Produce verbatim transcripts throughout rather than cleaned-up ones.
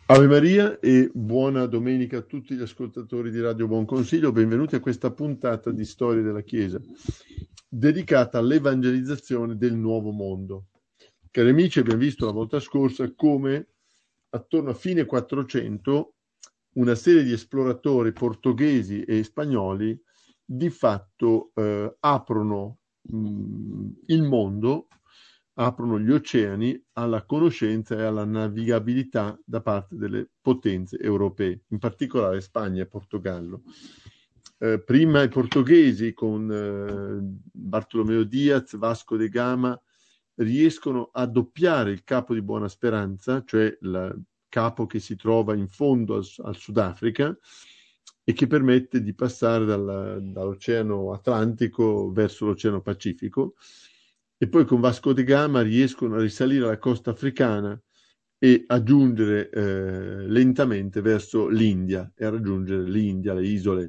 Ave Maria e buona domenica a tutti gli ascoltatori di Radio Buon Consiglio, benvenuti a questa puntata di Storia della Chiesa, dedicata all'evangelizzazione del Nuovo Mondo. Cari amici, abbiamo visto la volta scorsa come attorno a fine quattrocento una serie di esploratori portoghesi e spagnoli di fatto eh, aprono mh, il mondo, aprono gli oceani alla conoscenza e alla navigabilità da parte delle potenze europee, in particolare Spagna e Portogallo. Eh, prima i portoghesi con eh, Bartolomeo Diaz, Vasco de Gama, riescono a doppiare il Capo di Buona Speranza, cioè il capo che si trova in fondo al, al Sudafrica e che permette di passare dal, dall'Oceano Atlantico verso l'Oceano Pacifico, e poi con Vasco da Gama riescono a risalire alla costa africana e a giungere eh, lentamente verso l'India e a raggiungere l'India, le isole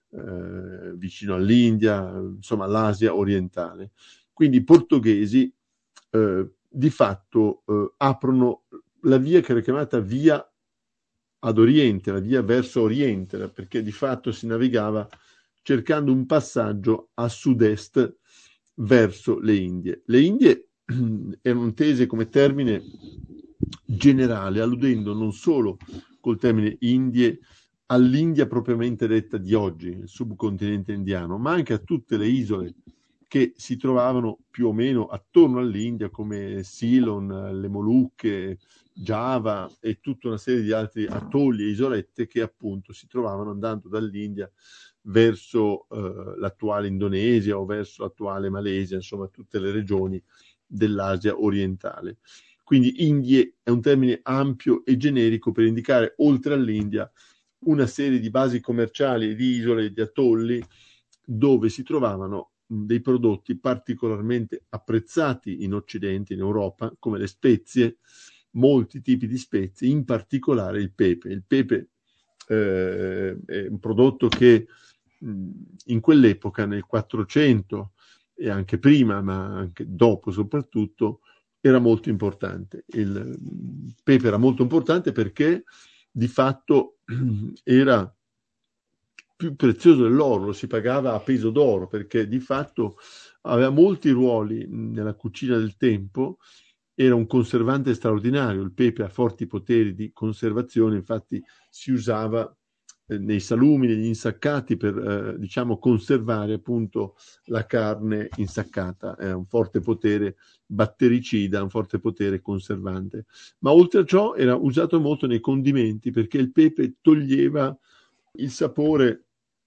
eh, vicino all'India, insomma l'Asia orientale. Quindi i portoghesi eh, di fatto eh, aprono la via che era chiamata via ad oriente, la via verso oriente, perché di fatto si navigava cercando un passaggio a sud-est verso le Indie. Le Indie erano intese come termine generale, alludendo non solo col termine Indie all'India propriamente detta di oggi, il subcontinente indiano, ma anche a tutte le isole che si trovavano più o meno attorno all'India, come Ceylon, le Molucche, Java e tutta una serie di altri atolli e isolette che appunto si trovavano andando dall'India verso eh, l'attuale Indonesia o verso l'attuale Malesia, insomma tutte le regioni dell'Asia orientale. Quindi Indie è un termine ampio e generico per indicare, oltre all'India, una serie di basi commerciali, di isole, di atolli, dove si trovavano dei prodotti particolarmente apprezzati in Occidente, in Europa, come le spezie, molti tipi di spezie, in particolare il pepe. Il pepe eh, è un prodotto che mh, in quell'epoca, nel quattrocento e anche prima, ma anche dopo soprattutto, era molto importante. Il pepe era molto importante perché di fatto era più prezioso dell'oro, lo si pagava a peso d'oro, perché di fatto aveva molti ruoli nella cucina del tempo, era un conservante straordinario, il pepe ha forti poteri di conservazione, infatti si usava eh, nei salumi, negli insaccati per eh, diciamo conservare appunto la carne insaccata, è un forte potere battericida, un forte potere conservante. Ma oltre a ciò era usato molto nei condimenti, perché il pepe toglieva il sapore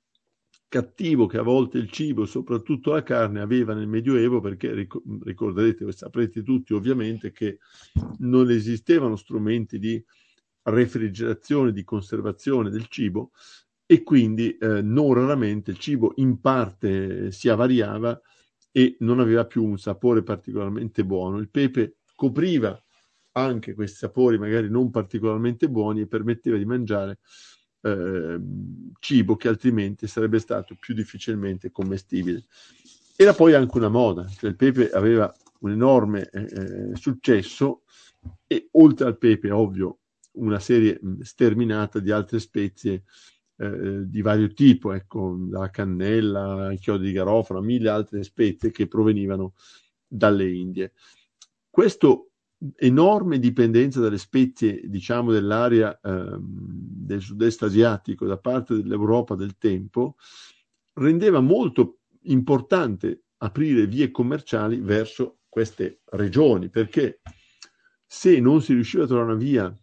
cattivo che a volte il cibo, soprattutto la carne, aveva nel Medioevo, perché ricorderete, saprete tutti ovviamente, che non esistevano strumenti di refrigerazione, di conservazione del cibo, e quindi eh, non raramente il cibo in parte si avariava e non aveva più un sapore particolarmente buono. Il pepe copriva anche questi sapori magari non particolarmente buoni e permetteva di mangiare eh, cibo che altrimenti sarebbe stato più difficilmente commestibile. Era poi anche una moda, cioè il pepe aveva un enorme eh, successo e oltre al pepe, ovvio, una serie sterminata di altre spezie eh, di vario tipo, ecco, la cannella, il chiodo di garofano, mille altre spezie che provenivano dalle Indie. Questo enorme dipendenza dalle spezie, diciamo, dell'area eh, del sud-est asiatico da parte dell'Europa del tempo, rendeva molto importante aprire vie commerciali verso queste regioni, perché se non si riusciva a trovare una via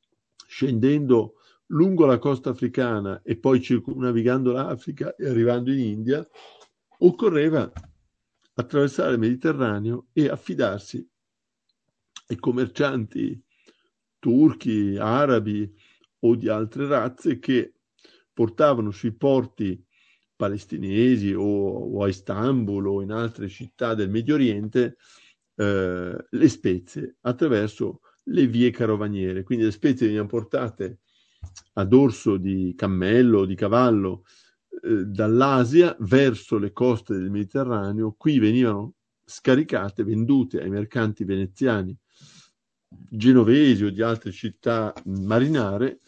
scendendo lungo la costa africana e poi circumnavigando l'Africa e arrivando in India, occorreva attraversare il Mediterraneo e affidarsi ai commercianti turchi, arabi o di altre razze che portavano sui porti palestinesi o, o a Istanbul o in altre città del Medio Oriente eh, le spezie attraverso le vie carovaniere. Quindi le spezie venivano portate a dorso di cammello o di cavallo eh, dall'Asia verso le coste del Mediterraneo. Qui venivano scaricate, vendute ai mercanti veneziani genovesi o di altre città marinare,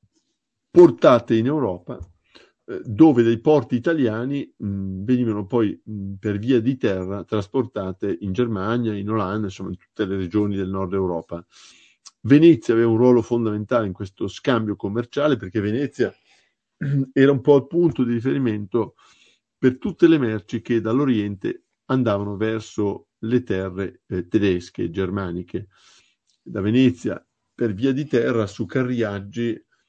portate in Europa, eh, dove dai porti italiani mh, venivano poi mh, per via di terra trasportate in Germania, in Olanda, insomma in tutte le regioni del nord Europa. Venezia aveva un ruolo fondamentale in questo scambio commerciale, perché Venezia era un po' il punto di riferimento per tutte le merci che dall'Oriente andavano verso le terre eh, tedesche, germaniche. Da Venezia, per via di terra, su carriaggi,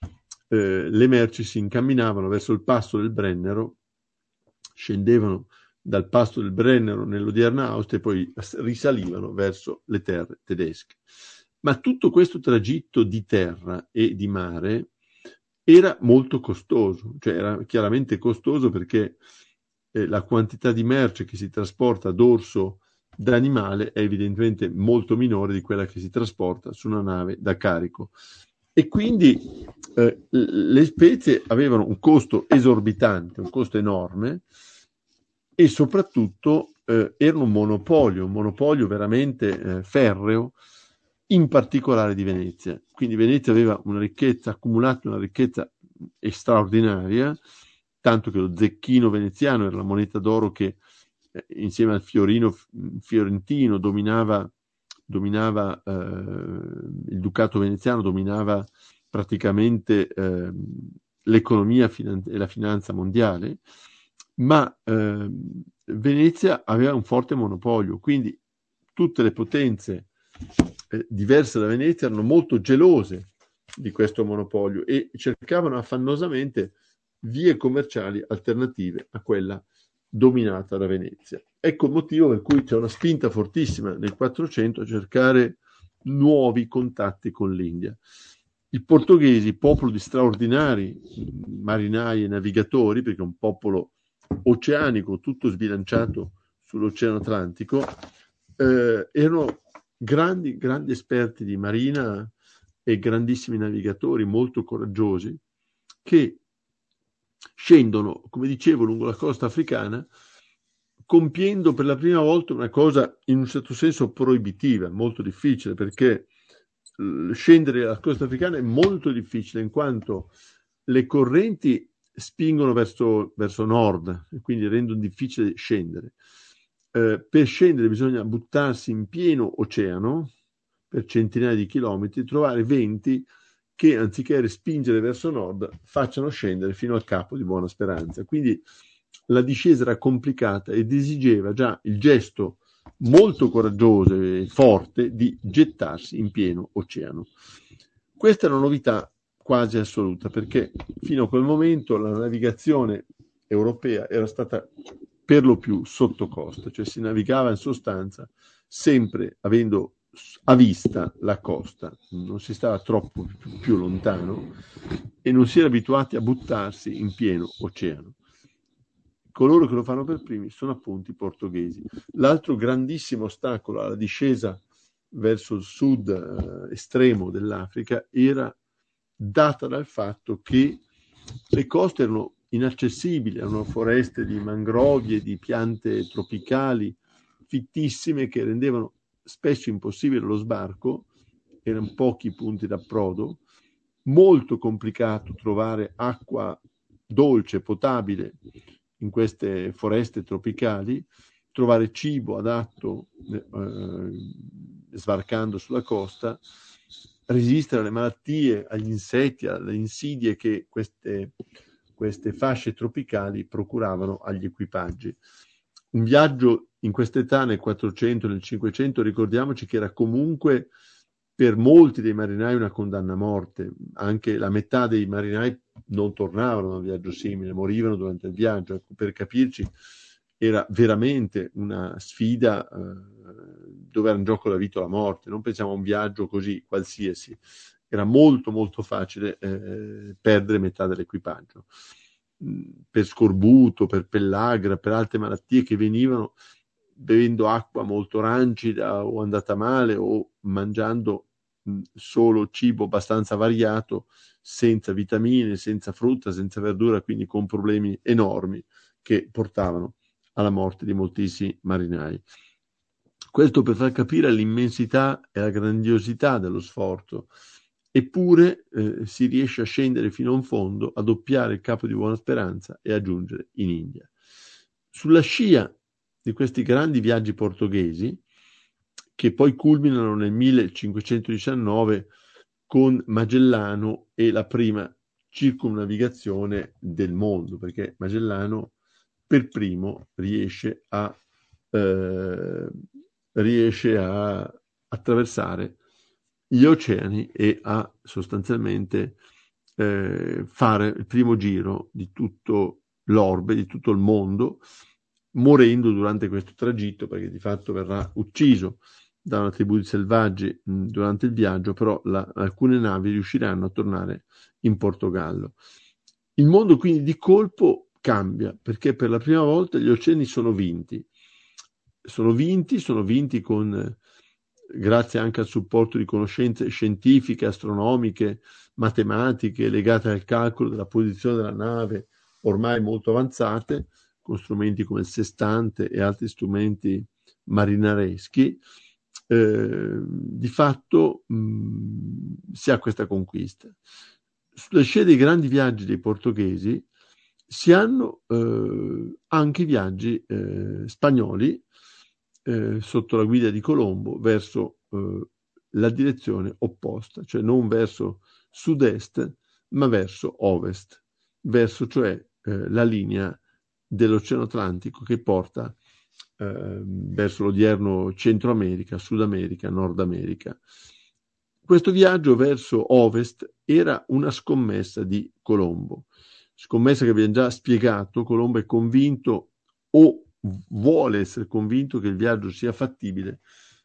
eh, le merci si incamminavano verso il passo del Brennero, scendevano dal passo del Brennero nell'odierna Austria e poi risalivano verso le terre tedesche. Ma tutto questo tragitto di terra e di mare era molto costoso, cioè era chiaramente costoso perché eh, la quantità di merce che si trasporta a dorso d'animale è evidentemente molto minore di quella che si trasporta su una nave da carico. E quindi eh, le spezie avevano un costo esorbitante, un costo enorme, e soprattutto eh, erano un monopolio, un monopolio veramente eh, ferreo, in particolare di Venezia. Quindi Venezia aveva una ricchezza, accumulato una ricchezza straordinaria, tanto che lo zecchino veneziano era la moneta d'oro che eh, insieme al fiorino fiorentino dominava, dominava eh, il ducato veneziano, dominava praticamente eh, l'economia finan- e la finanza mondiale, ma eh, Venezia aveva un forte monopolio, quindi tutte le potenze eh, diverse da Venezia erano molto gelose di questo monopolio e cercavano affannosamente vie commerciali alternative a quella dominata da Venezia. Ecco il motivo per cui c'è una spinta fortissima nel quattrocento a cercare nuovi contatti con l'India. I portoghesi, popolo di straordinari marinai e navigatori, perché è un popolo oceanico tutto sbilanciato sull'Oceano Atlantico, eh, erano grandi, grandi esperti di marina e grandissimi navigatori, molto coraggiosi, che scendono, come dicevo, lungo la costa africana, compiendo per la prima volta una cosa in un certo senso proibitiva, molto difficile, perché scendere la costa africana è molto difficile in quanto le correnti spingono verso, verso nord e quindi rendono difficile scendere. Eh, per scendere bisogna buttarsi in pieno oceano per centinaia di chilometri, trovare venti che anziché respingere verso nord facciano scendere fino al capo di Buona Speranza. Quindi la discesa era complicata ed esigeva già il gesto molto coraggioso e forte di gettarsi in pieno oceano. Questa è una novità quasi assoluta, perché fino a quel momento la navigazione europea era stata per lo più sotto costa, cioè si navigava in sostanza sempre avendo a vista la costa, non si stava troppo più, più lontano e non si era abituati a buttarsi in pieno oceano. Coloro che lo fanno per primi sono appunto i portoghesi. L'altro grandissimo ostacolo alla discesa verso il sud eh, estremo dell'Africa era data dal fatto che le coste erano inaccessibili, erano foreste di mangrovie, di piante tropicali fittissime che rendevano spesso impossibile lo sbarco, erano pochi i punti d'approdo, molto complicato trovare acqua dolce, potabile in queste foreste tropicali, trovare cibo adatto eh, sbarcando sulla costa, resistere alle malattie, agli insetti, alle insidie che queste, queste fasce tropicali procuravano agli equipaggi. Un viaggio in quest'età, nel quattrocento, nel cinquecento, ricordiamoci che era comunque per molti dei marinai una condanna a morte. Anche la metà dei marinai non tornavano da un viaggio simile, morivano durante il viaggio. Ecco, per capirci, era veramente una sfida eh, dove era in gioco la vita o la morte. Non pensiamo a un viaggio così qualsiasi. Era molto molto facile eh, perdere metà dell'equipaggio per scorbuto, per pellagra, per altre malattie che venivano bevendo acqua molto rancida o andata male o mangiando solo cibo abbastanza variato, senza vitamine, senza frutta, senza verdura, quindi con problemi enormi che portavano alla morte di moltissimi marinai. Questo per far capire l'immensità e la grandiosità dello sforzo. Eppure eh, si riesce a scendere fino a un fondo, a doppiare il Capo di Buona Speranza e a giungere in India. Sulla scia di questi grandi viaggi portoghesi, che poi culminano nel millecinquecentodiciannove con Magellano e la prima circumnavigazione del mondo, perché Magellano per primo riesce a, eh, riesce a attraversare gli oceani e a sostanzialmente eh, fare il primo giro di tutto l'orbe, di tutto il mondo, morendo durante questo tragitto, perché di fatto verrà ucciso da una tribù di selvaggi mh, durante il viaggio, però la, alcune navi riusciranno a tornare in Portogallo. Il mondo quindi di colpo cambia, perché per la prima volta gli oceani sono vinti. Sono vinti, sono vinti con, eh, grazie anche al supporto di conoscenze scientifiche, astronomiche, matematiche, legate al calcolo della posizione della nave, ormai molto avanzate, con strumenti come il sestante e altri strumenti marinareschi. Eh, di fatto mh, si ha questa conquista. Sulla scia dei grandi viaggi dei portoghesi si hanno eh, anche i viaggi eh, spagnoli eh, sotto la guida di Colombo verso eh, la direzione opposta, cioè non verso sud-est ma verso ovest, verso cioè eh, la linea dell'Oceano Atlantico che porta eh, verso l'odierno Centro America, Sud America, Nord America. Questo viaggio verso ovest era una scommessa di Colombo, scommessa che abbiamo già spiegato. Colombo è convinto o vuole essere convinto che il viaggio sia fattibile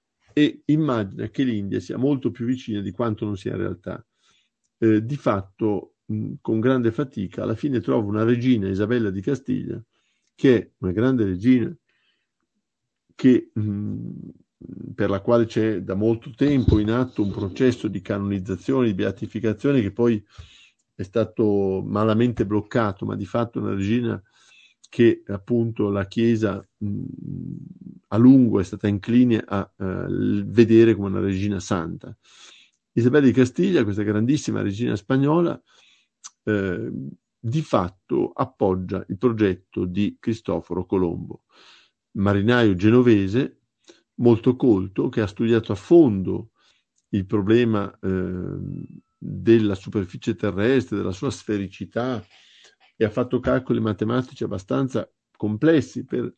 e immagina che l'India sia molto più vicina di quanto non sia in realtà. Eh, di fatto, mh, con grande fatica, alla fine trova una regina, Isabella di Castiglia, che è una grande regina che, mh, per la quale c'è da molto tempo in atto un processo di canonizzazione, di beatificazione, che poi è stato malamente bloccato, ma di fatto è una regina che appunto la Chiesa mh, a lungo è stata incline a uh, vedere come una regina santa. Isabella di Castiglia, questa grandissima regina spagnola, eh, di fatto appoggia il progetto di Cristoforo Colombo, marinaio genovese molto colto che ha studiato a fondo il problema eh, della superficie terrestre, della sua sfericità, e ha fatto calcoli matematici abbastanza complessi per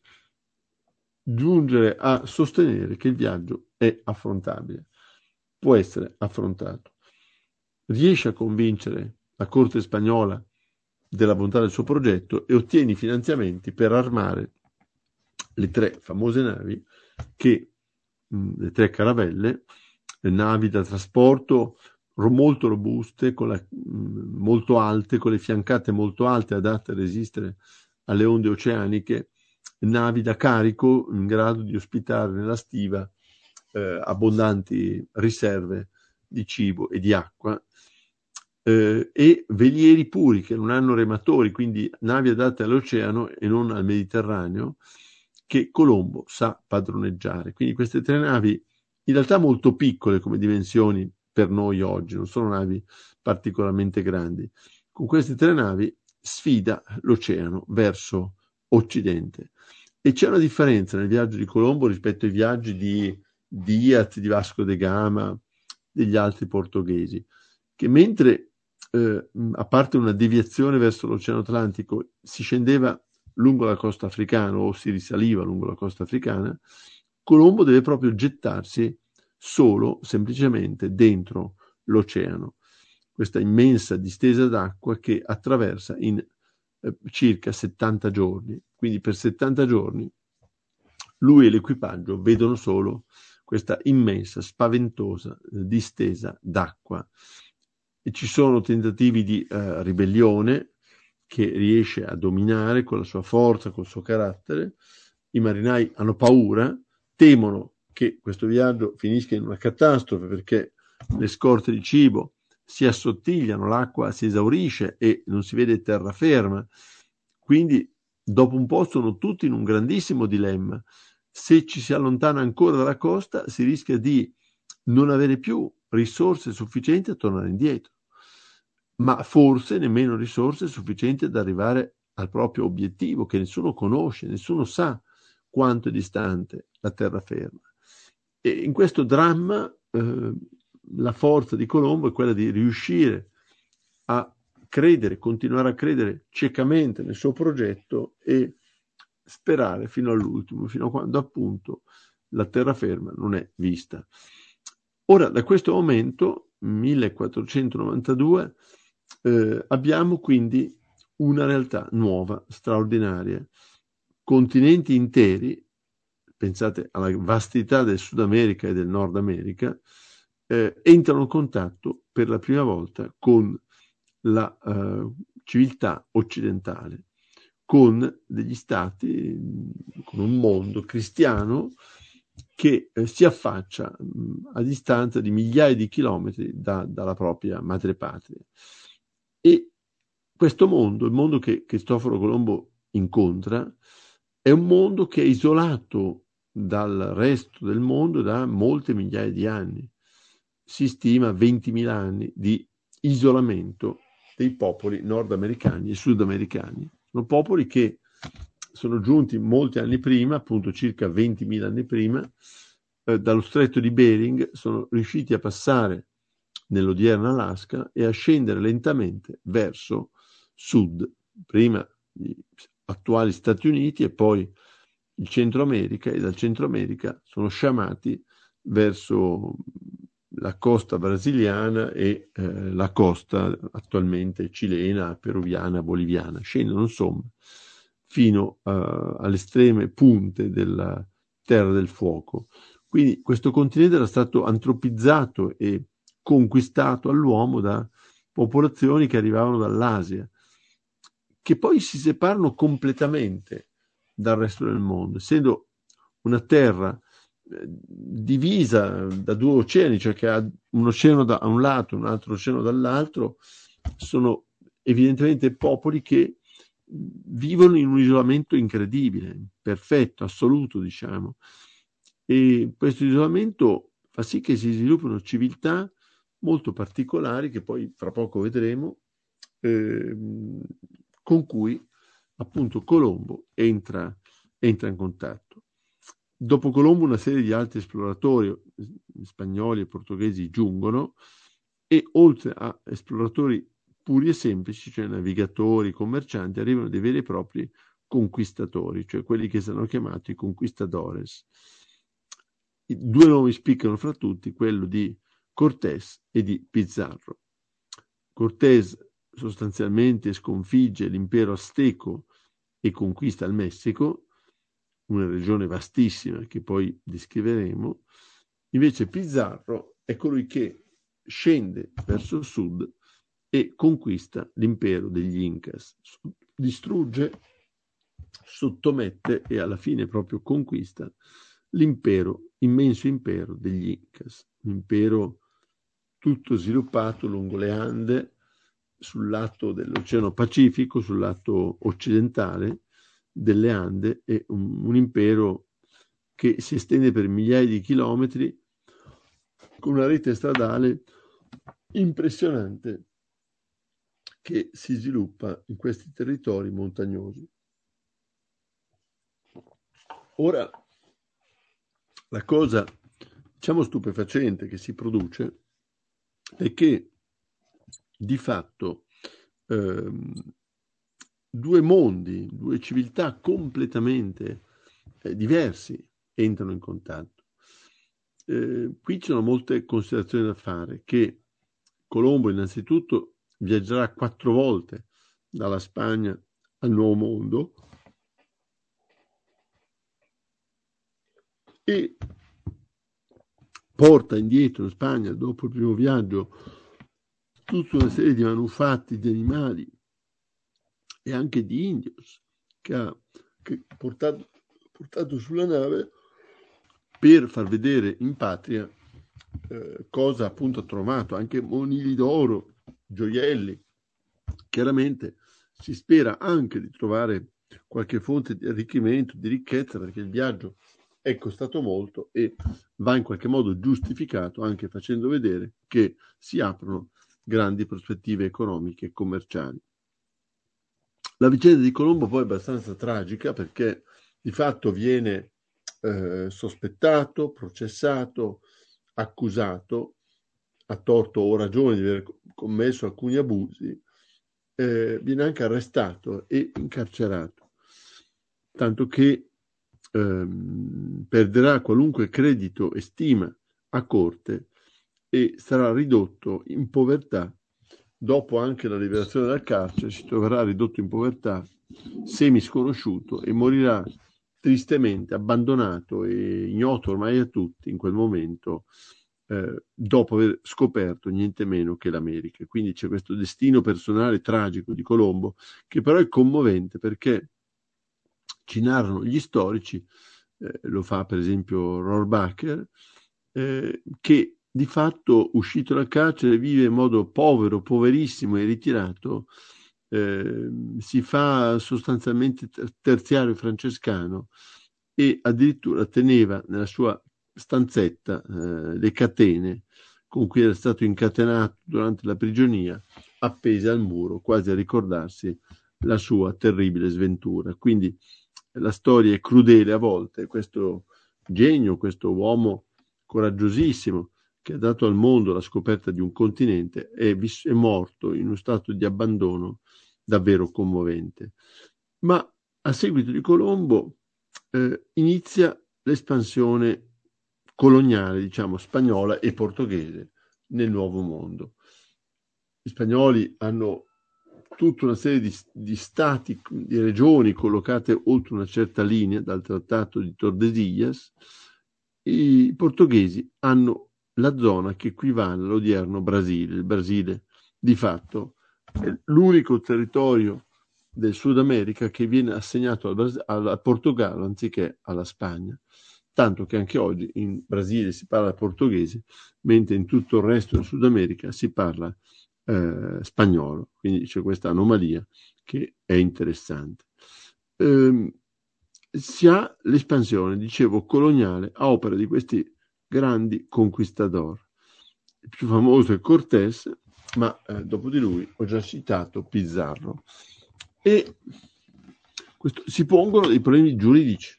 giungere a sostenere che il viaggio è affrontabile, può essere affrontato. Riesce a convincere la corte spagnola della bontà del suo progetto e ottiene i finanziamenti per armare le tre famose navi, che mh, le tre caravelle, le navi da trasporto molto robuste, con la, mh, molto alte, con le fiancate molto alte, adatte a resistere alle onde oceaniche, navi da carico in grado di ospitare nella stiva eh, abbondanti riserve di cibo e di acqua, eh, e velieri puri che non hanno rematori, quindi navi adatte all'oceano e non al Mediterraneo, che Colombo sa padroneggiare. Quindi queste tre navi, in realtà molto piccole come dimensioni per noi oggi, non sono navi particolarmente grandi, con queste tre navi sfida l'oceano verso occidente. E c'è una differenza nel viaggio di Colombo rispetto ai viaggi di Diaz, di Vasco da Gama, degli altri portoghesi, che mentre eh, a parte una deviazione verso l'Oceano Atlantico si scendeva lungo la costa africana o si risaliva lungo la costa africana, Colombo deve proprio gettarsi solo, semplicemente dentro l'oceano, questa immensa distesa d'acqua che attraversa in eh, circa settanta giorni. Quindi per settanta giorni lui e l'equipaggio vedono solo questa immensa, spaventosa eh, distesa d'acqua. E ci sono tentativi di eh, ribellione che riesce a dominare con la sua forza, col suo carattere. I marinai hanno paura, temono che questo viaggio finisca in una catastrofe perché le scorte di cibo si assottigliano, l'acqua si esaurisce e non si vede terraferma. Quindi dopo un po' sono tutti in un grandissimo dilemma. se ci si allontana ancora dalla costa si rischia di non avere più risorse sufficienti a tornare indietro, ma forse nemmeno risorse sufficienti ad arrivare al proprio obiettivo, che nessuno conosce, nessuno sa quanto è distante la terraferma. E in questo dramma eh, la forza di Colombo è quella di riuscire a credere, continuare a credere ciecamente nel suo progetto e sperare fino all'ultimo, fino a quando appunto la terraferma non è vista. Ora, da questo momento, millequattrocentonovantadue, eh, abbiamo quindi una realtà nuova, straordinaria. Continenti interi, pensate alla vastità del Sud America e del Nord America, eh, entrano in contatto per la prima volta con la eh, civiltà occidentale, con degli stati, con un mondo cristiano che eh, si affaccia mh, a distanza di migliaia di chilometri da, dalla propria madrepatria. E questo mondo, il mondo che Cristoforo Colombo incontra, è un mondo che è isolato dal resto del mondo da molte migliaia di anni. Si stima ventimila anni di isolamento dei popoli nordamericani e sudamericani. Sono popoli che sono giunti molti anni prima, appunto circa ventimila anni prima, eh, dallo stretto di Bering, sono riusciti a passare nell'odierna Alaska e a scendere lentamente verso sud, prima gli attuali Stati Uniti e poi il Centro America, e dal Centro America sono sciamati verso la costa brasiliana e eh, la costa attualmente cilena, peruviana, boliviana. Scendono insomma fino uh, alle estreme punte della Terra del Fuoco. Quindi questo continente era stato antropizzato e conquistato all'uomo da popolazioni che arrivavano dall'Asia, che poi si separano completamente dal resto del mondo, essendo una terra eh, divisa da due oceani, cioè che ha un oceano da un lato e un altro oceano dall'altro. Sono evidentemente popoli che vivono in un isolamento incredibile, perfetto, assoluto, diciamo. E questo isolamento fa sì che si sviluppino civiltà molto particolari, che poi fra poco vedremo, eh, con cui appunto Colombo entra, entra in contatto. Dopo Colombo una serie di altri esploratori spagnoli e portoghesi giungono, e oltre a esploratori puri e semplici, cioè navigatori, commercianti, arrivano dei veri e propri conquistatori, cioè quelli che sono chiamati conquistadores. I due nomi spiccano fra tutti, quello di Cortés e di Pizarro. Cortés sostanzialmente sconfigge l'impero azteco e conquista il Messico, una regione vastissima che poi descriveremo. Invece Pizarro è colui che scende verso sud e conquista l'impero degli Incas, distrugge, sottomette e alla fine proprio conquista l'impero, immenso impero degli Incas, un impero tutto sviluppato lungo le Ande, sul lato dell'Oceano Pacifico, sul lato occidentale delle Ande, e un, un impero che si estende per migliaia di chilometri con una rete stradale impressionante che si sviluppa in questi territori montagnosi. Ora, la cosa, diciamo, stupefacente che si produce è che di fatto ehm, due mondi, due civiltà completamente eh, diversi entrano in contatto. Eh, qui ci sono molte considerazioni da fare, che Colombo innanzitutto viaggerà quattro volte dalla Spagna al Nuovo Mondo e porta indietro in Spagna, dopo il primo viaggio, tutta una serie di manufatti di animali e anche di indios che ha che portato, portato sulla nave per far vedere in patria eh, cosa appunto ha trovato, anche monili d'oro, gioielli. Chiaramente si spera anche di trovare qualche fonte di arricchimento, di ricchezza, perché il viaggio è costato molto e va in qualche modo giustificato anche facendo vedere che si aprono grandi prospettive economiche e commerciali. La vicenda di Colombo poi è abbastanza tragica perché di fatto viene eh, sospettato, processato, accusato, a torto o ragione di aver commesso alcuni abusi, eh, viene anche arrestato e incarcerato, tanto che ehm, perderà qualunque credito e stima a corte e sarà ridotto in povertà. Dopo anche la liberazione dal carcere si troverà ridotto in povertà, semisconosciuto, e morirà tristemente abbandonato e ignoto ormai a tutti in quel momento, eh, dopo aver scoperto niente meno che l'America. Quindi c'è questo destino personale tragico di Colombo, che però è commovente perché ci narrano gli storici, eh, lo fa per esempio Rohrbacher, eh, che di fatto uscito dal carcere vive in modo povero, poverissimo e ritirato, eh, si fa sostanzialmente terziario francescano e addirittura teneva nella sua stanzetta eh, le catene con cui era stato incatenato durante la prigionia appese al muro, quasi a ricordarsi la sua terribile sventura. Quindi la storia è crudele a volte. Questo genio, questo uomo coraggiosissimo che ha dato al mondo la scoperta di un continente è, vis- è morto in uno stato di abbandono davvero commovente. Ma a seguito di Colombo eh, inizia l'espansione coloniale, diciamo, spagnola e portoghese nel Nuovo Mondo. Gli spagnoli hanno tutta una serie di, di stati, di regioni collocate oltre una certa linea dal trattato di Tordesillas. I portoghesi hanno la zona che equivale all'odierno Brasile. Il Brasile di fatto è l'unico territorio del Sud America che viene assegnato al, Bras- al Portogallo anziché alla Spagna, tanto che anche oggi in Brasile si parla portoghese, mentre in tutto il resto del Sud America si parla eh, spagnolo, quindi c'è questa anomalia che è interessante. Ehm, si ha l'espansione, dicevo, coloniale a opera di questi grandi conquistador. Il più famoso è Cortés, ma eh, dopo di lui ho già citato Pizarro. E questo, si pongono dei problemi giuridici.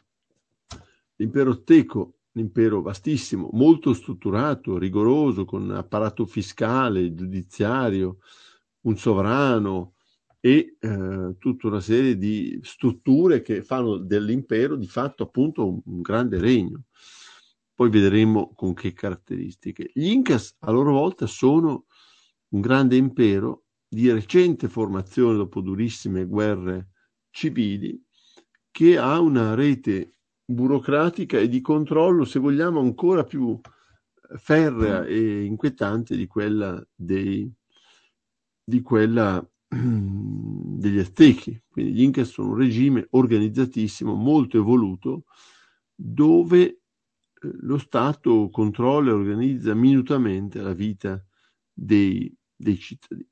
L'impero azteco, un impero vastissimo, molto strutturato, rigoroso, con apparato fiscale, giudiziario, un sovrano e eh, tutta una serie di strutture che fanno dell'impero di fatto appunto un, un grande regno. Poi vedremo con che caratteristiche. Gli Incas a loro volta sono un grande impero di recente formazione dopo durissime guerre civili, che ha una rete burocratica e di controllo, se vogliamo, ancora più ferrea e inquietante di quella dei di quella degli Aztechi. Quindi gli Incas sono un regime organizzatissimo, molto evoluto, dove lo Stato controlla e organizza minutamente la vita dei, dei cittadini.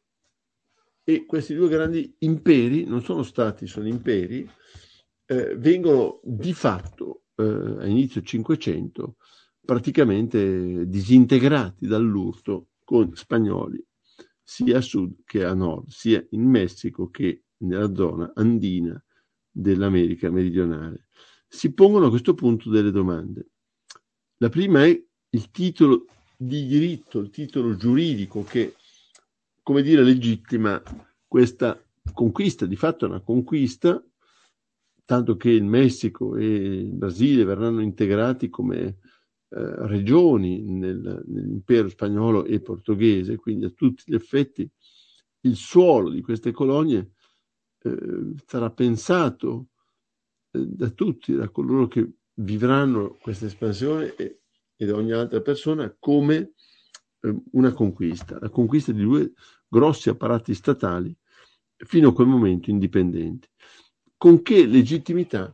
E questi due grandi imperi, non sono stati, sono imperi, eh, vengono di fatto eh, a inizio Cinquecento praticamente disintegrati dall'urto con spagnoli sia a sud che a nord, sia in Messico che nella zona andina dell'America meridionale. Si pongono a questo punto delle domande. La prima è il titolo di diritto, il titolo giuridico che, come dire, legittima questa conquista. Di fatto è una conquista, tanto che il Messico e il Brasile verranno integrati come Eh, regioni nel, nell'impero spagnolo e portoghese, quindi a tutti gli effetti il suolo di queste colonie eh, sarà pensato eh, da tutti, da coloro che vivranno questa espansione e, e da ogni altra persona come eh, una conquista, la conquista di due grossi apparati statali fino a quel momento indipendenti. Con che legittimità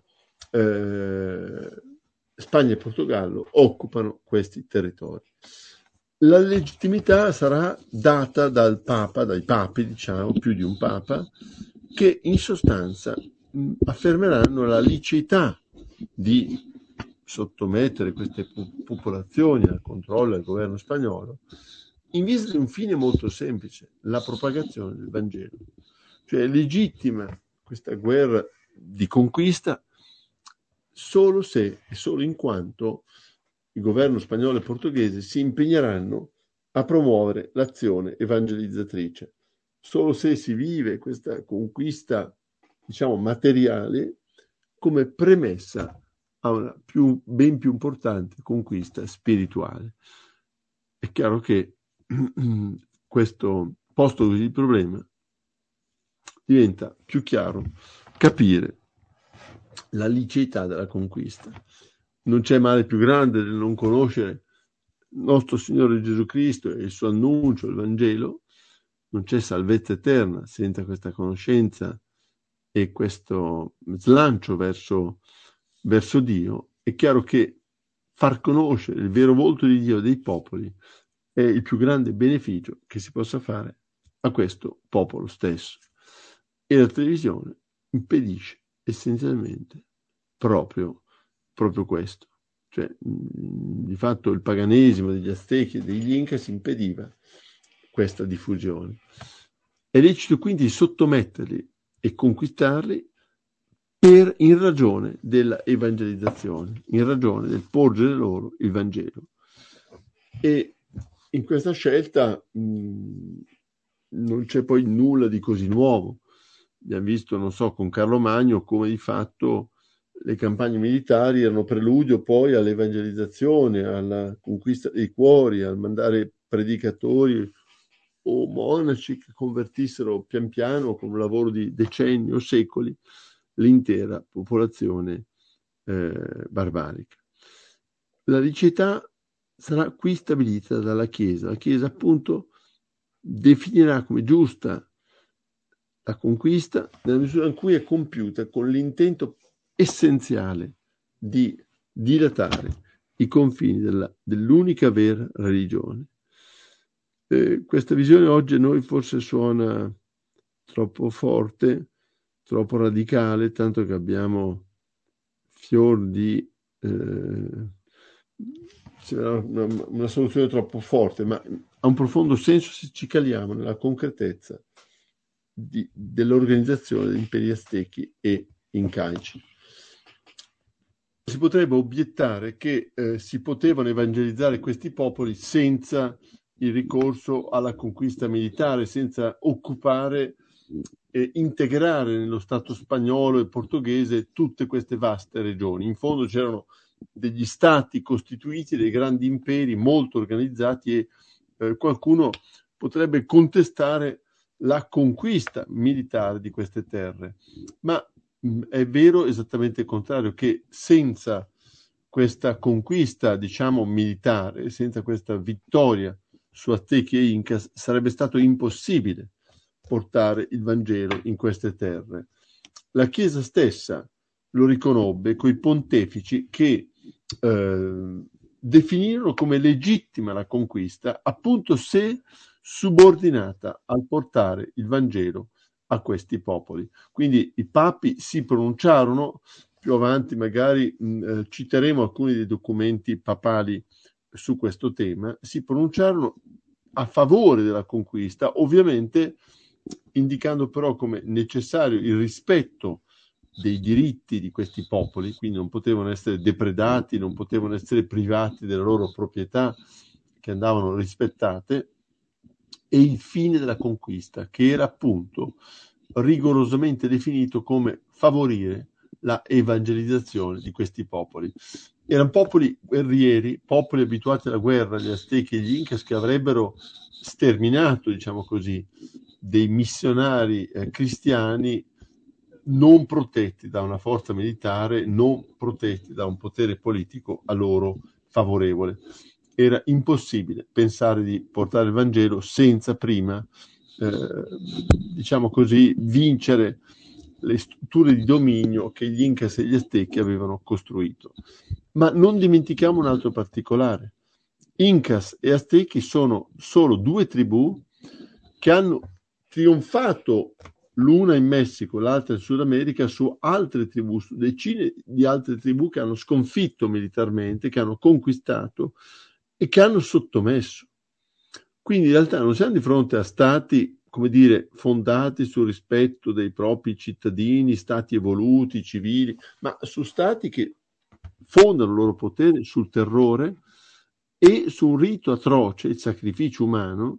eh, Spagna e Portogallo occupano questi territori? La legittimità sarà data dal Papa, dai papi, diciamo, più di un Papa, che in sostanza mh, affermeranno la liceità di sottomettere queste popolazioni al controllo del governo spagnolo, in vista di un fine molto semplice, la propagazione del Vangelo. Cioè legittima questa guerra di conquista solo se e solo in quanto il governo spagnolo e portoghese si impegneranno a promuovere l'azione evangelizzatrice. Solo se si vive questa conquista, diciamo, materiale come premessa a una più, ben più importante conquista spirituale. È chiaro che questo, posto così il problema, diventa più chiaro capire la liceità della conquista. Non c'è male più grande del non conoscere il nostro Signore Gesù Cristo e il suo annuncio, il Vangelo. Non c'è salvezza eterna senza questa conoscenza e questo slancio verso, verso Dio. È chiaro che far conoscere il vero volto di Dio dei popoli è il più grande beneficio che si possa fare a questo popolo stesso. E la televisione impedisce essenzialmente proprio, proprio questo. Cioè, di fatto il paganesimo degli Aztechi e degli Incas impediva questa diffusione. È lecito quindi sottometterli e conquistarli per, in ragione della evangelizzazione, in ragione del porgere loro il Vangelo. E in questa scelta mh, non c'è poi nulla di così nuovo. Abbiamo visto, non so, con Carlo Magno come di fatto le campagne militari erano preludio poi all'evangelizzazione, alla conquista dei cuori, al mandare predicatori o monaci che convertissero pian piano, con un lavoro di decenni o secoli, l'intera popolazione eh, barbarica. La liceità sarà qui stabilita dalla Chiesa. La Chiesa appunto definirà come giusta la conquista nella misura in cui è compiuta con l'intento essenziale di dilatare i confini della, dell'unica vera religione. Eh, questa visione oggi a noi forse suona troppo forte, troppo radicale, tanto che abbiamo fior di eh, una, una soluzione troppo forte, ma ha un profondo senso se ci caliamo nella concretezza di, dell'organizzazione degli imperi aztechi e incaici. Si potrebbe obiettare che eh, si potevano evangelizzare questi popoli senza il ricorso alla conquista militare, senza occupare e integrare nello Stato spagnolo e portoghese tutte queste vaste regioni. In fondo c'erano degli stati costituiti, dei grandi imperi molto organizzati e eh, qualcuno potrebbe contestare la conquista militare di queste terre. Ma mh, è vero esattamente il contrario, che senza questa conquista, diciamo, militare, senza questa vittoria su Aztechi e Incas, sarebbe stato impossibile portare il Vangelo in queste terre. La Chiesa stessa lo riconobbe coi pontefici che eh, definirono come legittima la conquista, appunto se subordinata al portare il Vangelo a questi popoli. Quindi i papi si pronunciarono, più avanti magari mh, citeremo alcuni dei documenti papali su questo tema, si pronunciarono a favore della conquista, ovviamente indicando però come necessario il rispetto dei diritti di questi popoli, quindi non potevano essere depredati, non potevano essere privati delle loro proprietà che andavano rispettate, e il fine della conquista, che era appunto rigorosamente definito come favorire la evangelizzazione di questi popoli. Erano popoli guerrieri, popoli abituati alla guerra, gli Aztechi e gli Incas, che avrebbero sterminato, diciamo così, dei missionari eh, cristiani non protetti da una forza militare, non protetti da un potere politico a loro favorevole. Era impossibile pensare di portare il Vangelo senza prima, eh, diciamo così, vincere le strutture di dominio che gli Incas e gli Aztechi avevano costruito. Ma non dimentichiamo un altro particolare. Incas e Aztechi sono solo due tribù che hanno trionfato l'una in Messico, l'altra in Sud America, su altre tribù, su decine di altre tribù che hanno sconfitto militarmente, che hanno conquistato e che hanno sottomesso. Quindi in realtà non siamo di fronte a stati, come dire, fondati sul rispetto dei propri cittadini, stati evoluti, civili, ma su stati che fondano il loro potere sul terrore e su un rito atroce, il sacrificio umano,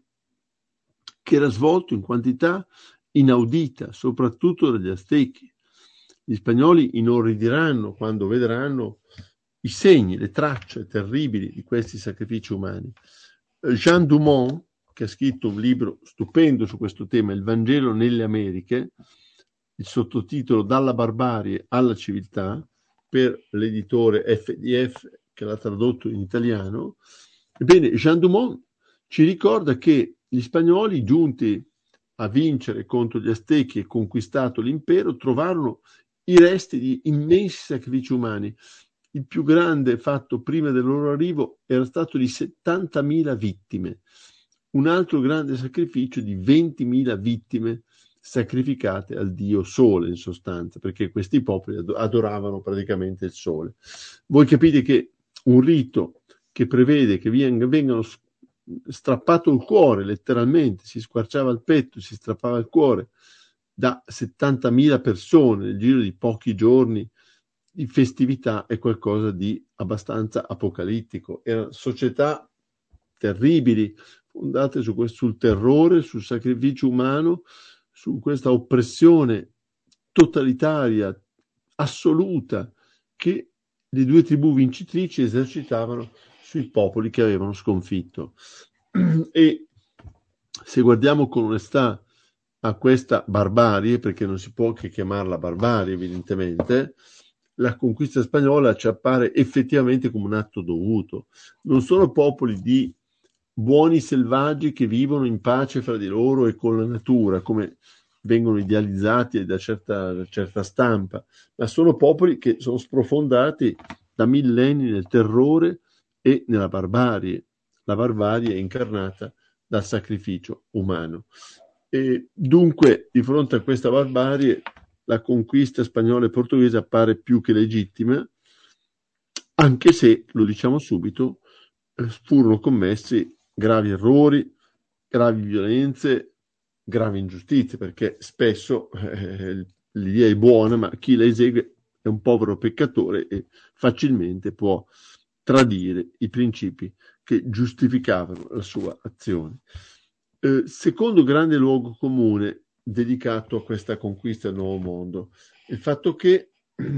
che era svolto in quantità inaudita, soprattutto dagli Aztechi. Gli spagnoli inorridiranno quando vedranno i segni, le tracce terribili di questi sacrifici umani. Jean Dumont, che ha scritto un libro stupendo su questo tema, Il Vangelo nelle Americhe, il sottotitolo Dalla barbarie alla civiltà, per l'editore F D F, che l'ha tradotto in italiano. Ebbene, Jean Dumont ci ricorda che gli spagnoli, giunti a vincere contro gli Aztechi e conquistato l'impero, trovarono i resti di immensi sacrifici umani. Il più grande fatto prima del loro arrivo era stato di settantamila vittime. Un altro grande sacrificio di ventimila vittime sacrificate al dio Sole, in sostanza, perché questi popoli adoravano praticamente il Sole. Voi capite che un rito che prevede che vengano strappato il cuore, letteralmente, si squarciava il petto, si strappava il cuore, da settantamila persone nel giro di pochi giorni di festività, è qualcosa di abbastanza apocalittico. Erano società terribili, fondate su questo, sul terrore, sul sacrificio umano, su questa oppressione totalitaria, assoluta, che le due tribù vincitrici esercitavano sui popoli che avevano sconfitto. E se guardiamo con onestà a questa barbarie, perché non si può che chiamarla barbarie evidentemente, la conquista spagnola ci appare effettivamente come un atto dovuto. Non sono popoli di buoni selvaggi che vivono in pace fra di loro e con la natura, come vengono idealizzati da certa, da certa stampa, ma sono popoli che sono sprofondati da millenni nel terrore e nella barbarie. La barbarie è incarnata dal sacrificio umano. E dunque, di fronte a questa barbarie, la conquista spagnola e portoghese appare più che legittima, anche se, lo diciamo subito, furono commessi gravi errori, gravi violenze, gravi ingiustizie, perché spesso eh, l'idea è buona, ma chi la esegue è un povero peccatore e facilmente può tradire i principi che giustificavano la sua azione. Eh, secondo grande luogo comune dedicato a questa conquista del nuovo mondo, il fatto che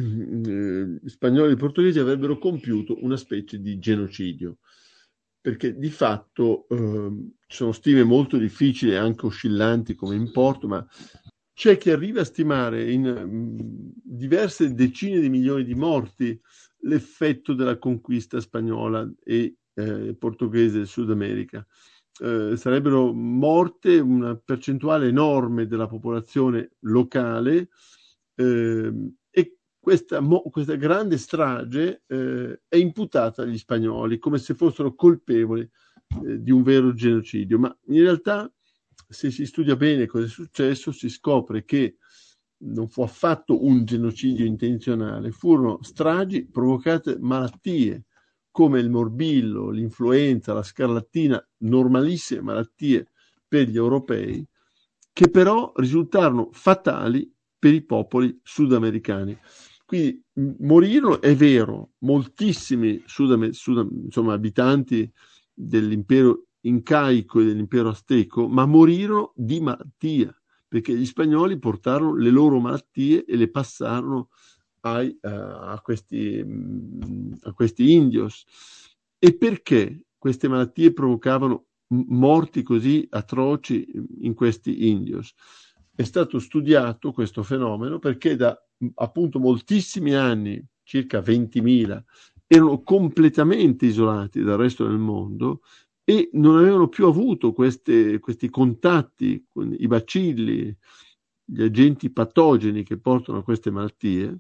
eh, spagnoli e portoghesi avrebbero compiuto una specie di genocidio, perché di fatto eh, ci sono stime molto difficili e anche oscillanti come importo, ma c'è chi arriva a stimare in mh, diverse decine di milioni di morti l'effetto della conquista spagnola e eh, portoghese del Sud America. Eh, sarebbero morte una percentuale enorme della popolazione locale eh, e questa, mo, questa grande strage eh, è imputata agli spagnoli come se fossero colpevoli eh, di un vero genocidio, ma in realtà se si studia bene cosa è successo si scopre che non fu affatto un genocidio intenzionale, furono stragi provocate malattie come il morbillo, l'influenza, la scarlattina, normalissime malattie per gli europei, che però risultarono fatali per i popoli sudamericani. Quindi morirono, è vero, moltissimi sud, sud, insomma, abitanti dell'impero incaico e dell'impero azteco, ma morirono di malattia, perché gli spagnoli portarono le loro malattie e le passarono ai, uh, a, questi, um, a questi indios. E perché queste malattie provocavano morti così atroci in questi indios? È stato studiato questo fenomeno perché da appunto moltissimi anni, circa ventimila, erano completamente isolati dal resto del mondo e non avevano più avuto queste, questi contatti con i bacilli, gli agenti patogeni che portano a queste malattie.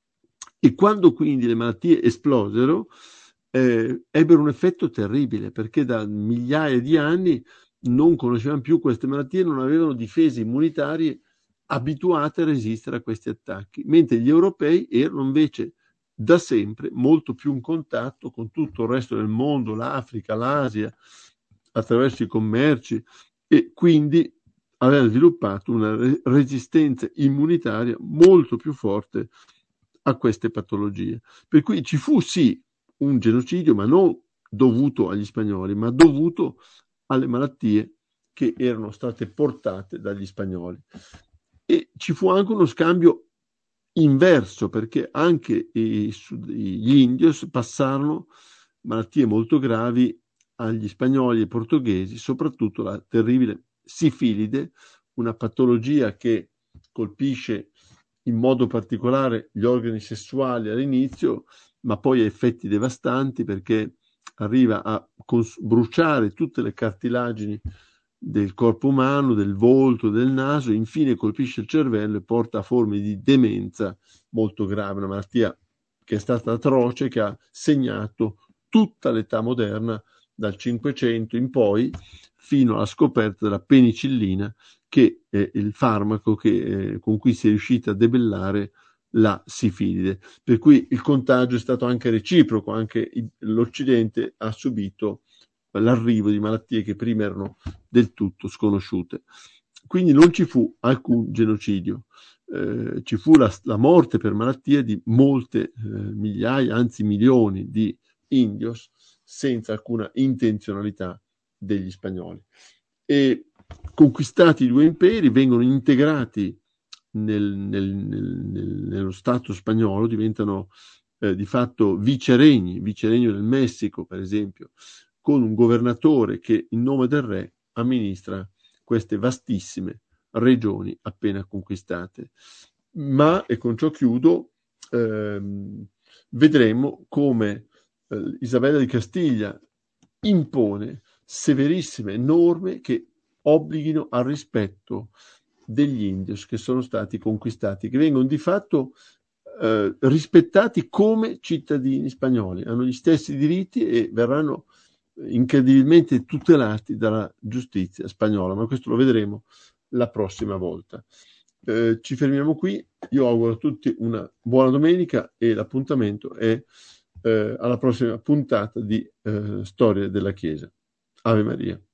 E quando quindi le malattie esplosero, eh, ebbero un effetto terribile, perché da migliaia di anni non conoscevano più queste malattie, non avevano difese immunitarie abituate a resistere a questi attacchi, mentre gli europei erano invece da sempre molto più in contatto con tutto il resto del mondo, l'Africa, l'Asia, attraverso i commerci, e quindi aveva sviluppato una re- resistenza immunitaria molto più forte a queste patologie. Per cui ci fu sì un genocidio, ma non dovuto agli spagnoli, ma dovuto alle malattie che erano state portate dagli spagnoli. E ci fu anche uno scambio inverso, perché anche i, gli indios passarono malattie molto gravi agli spagnoli e portoghesi, soprattutto la terribile sifilide, una patologia che colpisce in modo particolare gli organi sessuali all'inizio, ma poi ha effetti devastanti perché arriva a cons- bruciare tutte le cartilagini del corpo umano, del volto, del naso, infine colpisce il cervello e porta a forme di demenza molto grave, una malattia che è stata atroce, che ha segnato tutta l'età moderna dal Cinquecento in poi fino alla scoperta della penicillina, che è il farmaco che, eh, con cui si è riuscita a debellare la sifilide. Per cui il contagio è stato anche reciproco, anche l'Occidente ha subito l'arrivo di malattie che prima erano del tutto sconosciute. Quindi non ci fu alcun genocidio, eh, ci fu la, la morte per malattia di molte eh, migliaia, anzi milioni di indios senza alcuna intenzionalità degli spagnoli. E conquistati i due imperi, vengono integrati nel, nel, nel, nello Stato spagnolo, diventano eh, di fatto viceregni, viceregno del Messico per esempio, con un governatore che in nome del re amministra queste vastissime regioni appena conquistate. Ma, e con ciò chiudo, ehm, vedremo come eh, Isabella di Castiglia impone severissime norme che obblighino al rispetto degli indios che sono stati conquistati, che vengono di fatto eh, rispettati come cittadini spagnoli, hanno gli stessi diritti e verranno incredibilmente tutelati dalla giustizia spagnola, ma questo lo vedremo la prossima volta. Eh, ci fermiamo qui, io auguro a tutti una buona domenica e l'appuntamento è eh, alla prossima puntata di eh, Storia della Chiesa. Ave Maria.